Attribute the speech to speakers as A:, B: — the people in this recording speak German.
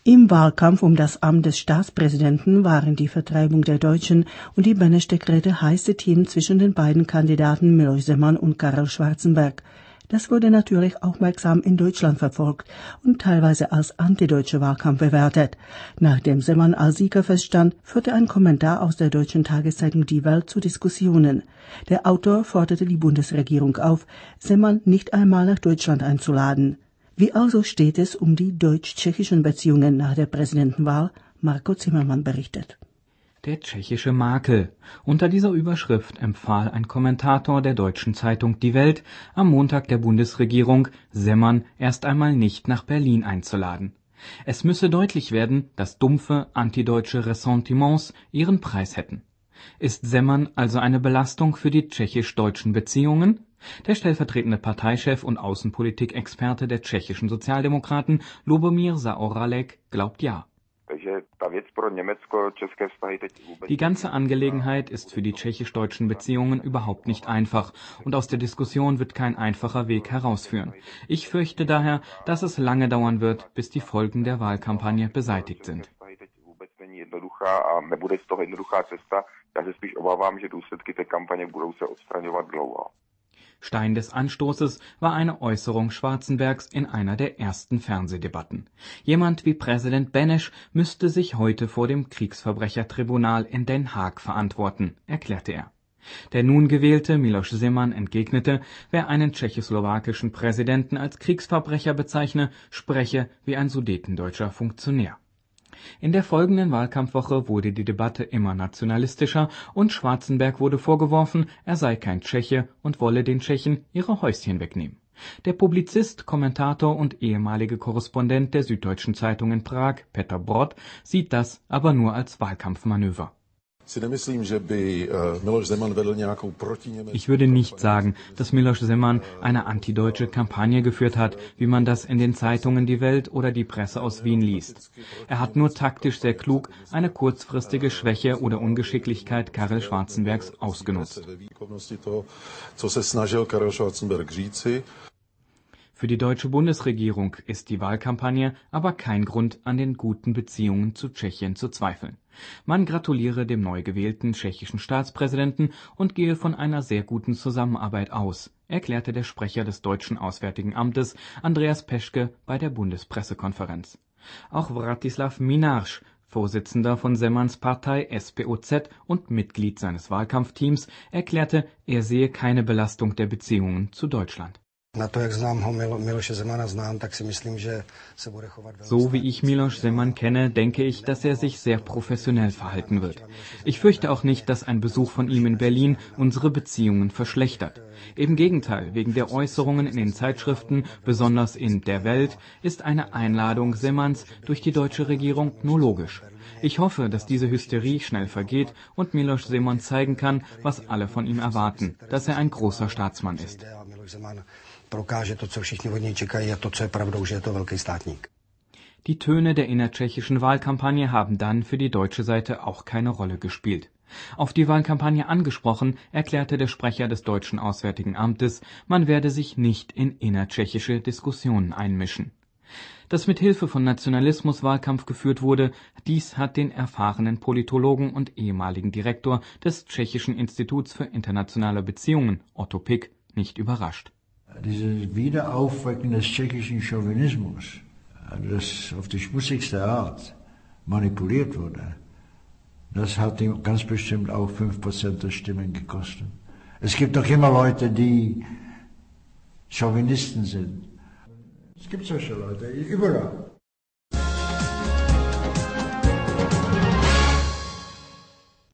A: Im Wahlkampf um das Amt des Staatspräsidenten waren die Vertreibung der Deutschen und die Benes-Dekrete heiße Themen zwischen den beiden Kandidaten Miloš Zeman und Karel Schwarzenberg. Das wurde natürlich aufmerksam in Deutschland verfolgt und teilweise als antideutscher Wahlkampf bewertet. Nachdem Zeman als Sieger feststand, führte ein Kommentar aus der deutschen Tageszeitung Die Welt zu Diskussionen. Der Autor forderte die Bundesregierung auf, Zeman nicht einmal nach Deutschland einzuladen. Wie also steht es um die deutsch-tschechischen Beziehungen nach der Präsidentenwahl? Marco Zimmermann berichtet.
B: Der tschechische Makel. Unter dieser Überschrift empfahl ein Kommentator der deutschen Zeitung Die Welt am Montag der Bundesregierung, Zeman erst einmal nicht nach Berlin einzuladen. Es müsse deutlich werden, dass dumpfe antideutsche Ressentiments ihren Preis hätten. Ist Zeman also eine Belastung für die tschechisch-deutschen Beziehungen? Der stellvertretende Parteichef und Außenpolitikexperte der tschechischen Sozialdemokraten Lubomír Zaorálek glaubt ja. Die ganze Angelegenheit ist für die tschechisch-deutschen Beziehungen überhaupt nicht einfach und aus der Diskussion wird kein einfacher Weg herausführen. Ich fürchte daher, dass es lange dauern wird, bis die Folgen der Wahlkampagne beseitigt sind. Stein des Anstoßes war eine Äußerung Schwarzenbergs in einer der ersten Fernsehdebatten. Jemand wie Präsident Benes müsste sich heute vor dem Kriegsverbrechertribunal in Den Haag verantworten, erklärte er. Der nun gewählte Miloš Zeman entgegnete, wer einen tschechoslowakischen Präsidenten als Kriegsverbrecher bezeichne, spreche wie ein sudetendeutscher Funktionär. In der folgenden Wahlkampfwoche wurde die Debatte immer nationalistischer und Schwarzenberg wurde vorgeworfen, er sei kein Tscheche und wolle den Tschechen ihre Häuschen wegnehmen. Der Publizist, Kommentator und ehemalige Korrespondent der Süddeutschen Zeitung in Prag, Petr Brod, sieht das aber nur als Wahlkampfmanöver. Ich würde nicht sagen, dass Miloš Zeman eine antideutsche Kampagne geführt hat, wie man das in den Zeitungen Die Welt oder die Presse aus Wien liest. Er hat nur taktisch sehr klug eine kurzfristige Schwäche oder Ungeschicklichkeit Karel Schwarzenbergs ausgenutzt. Für die deutsche Bundesregierung ist die Wahlkampagne aber kein Grund, an den guten Beziehungen zu Tschechien zu zweifeln. Man gratuliere dem neu gewählten tschechischen Staatspräsidenten und gehe von einer sehr guten Zusammenarbeit aus, erklärte der Sprecher des deutschen Auswärtigen Amtes Andreas Peschke bei der Bundespressekonferenz. Auch Vratislav Mlnář, Vorsitzender von Zemans Partei SPOZ und Mitglied seines Wahlkampfteams, erklärte, er sehe keine Belastung der Beziehungen zu Deutschland. So wie ich Miloš Zeman kenne, denke ich, dass er sich sehr professionell verhalten wird. Ich fürchte auch nicht, dass ein Besuch von ihm in Berlin unsere Beziehungen verschlechtert. Im Gegenteil, wegen der Äußerungen in den Zeitschriften, besonders in Der Welt, ist eine Einladung Zemans durch die deutsche Regierung nur logisch. Ich hoffe, dass diese Hysterie schnell vergeht und Miloš Zeman zeigen kann, was alle von ihm erwarten, dass er ein großer Staatsmann ist. Die Töne der innertschechischen Wahlkampagne haben dann für die deutsche Seite auch keine Rolle gespielt. Auf die Wahlkampagne angesprochen, erklärte der Sprecher des deutschen Auswärtigen Amtes, man werde sich nicht in innertschechische Diskussionen einmischen. Dass mit Hilfe von Nationalismus Wahlkampf geführt wurde, dies hat den erfahrenen Politologen und ehemaligen Direktor des Tschechischen Instituts für internationale Beziehungen, Otto Pick, nicht überrascht.
C: Dieses Wiederaufwecken des tschechischen Chauvinismus, das auf die schmutzigste Art manipuliert wurde, das hat ihm ganz bestimmt auch 5% der Stimmen gekostet. Es gibt doch immer Leute, die Chauvinisten sind. Es gibt solche Leute, überall.